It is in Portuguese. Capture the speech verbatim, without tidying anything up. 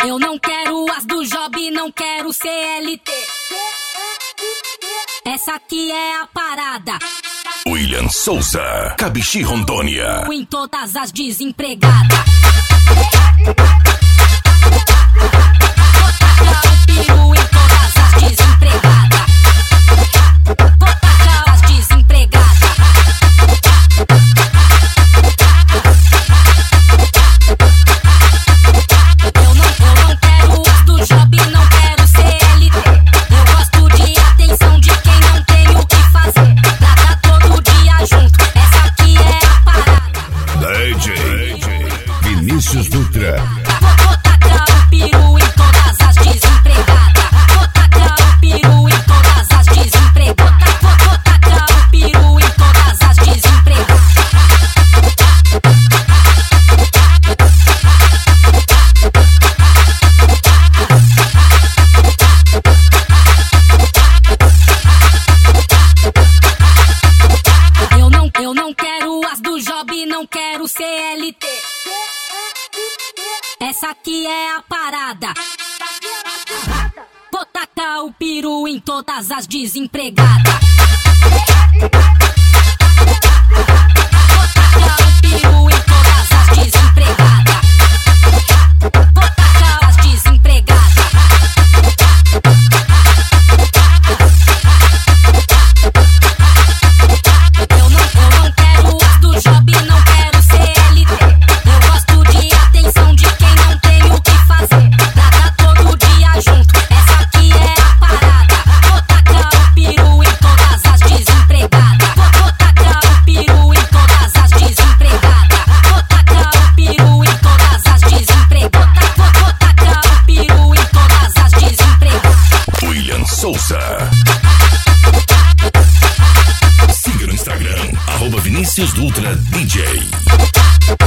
Eu não quero as do job, não quero C L T. Essa aqui é a parada. William Souza, Cabixi, Rondônia. Em todas as desempregadas. Piru em todas as desempregadas. As desempregadas. Eu não, eu não quero as do job, não quero C L T. Eu gosto de atenção de quem não tem o que fazer. Trata todo dia junto, essa aqui é a parada. D J Vinícius Dutra. Vou tacar o peru em todas as desempregadas. Vou tacar o peru em todas as desempregadas. Vou tacar o peru em todas as desempregadas. Eu não, eu não quero as do job, não quero C L T. Essa aqui é a parada. Vou tacar o peru em todas as desempregadas. Vou tacar o peru em todas as desempregadas. Vou tacar as desempregadas. Eu não, eu não quero as do job, não quero C L T. Eu gosto de atenção de quem não tem o que fazer. Trata todo dia junto, essa aqui é a parada. Vou tacar o peru em todas as desempregadas. Vou, vou tacar o peru em todas as desempregadas. Vou tacar o peru em todas as desempregadas. Vou, vou tacar o peru em todas as desempregadas. William Souza. Siga no Instagram, arroba Vinícius Dutra D J.